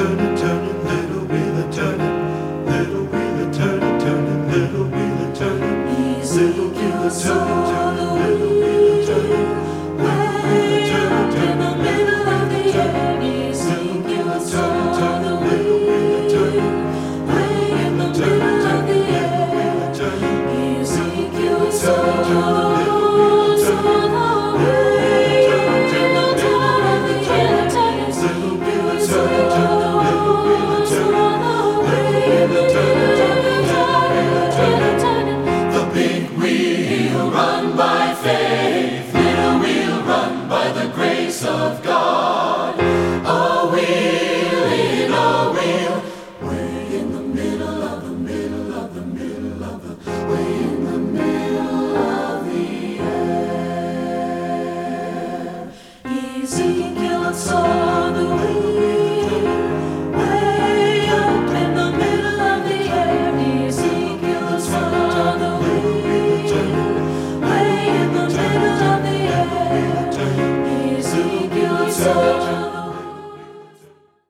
turning, turning, little wheel a turning, little wheel a turning, turning, little wheel a turning, little wheel a turning, turning, little wheel a turning, little wheel a turning, turning, little wheel a turning, little wheel a turning.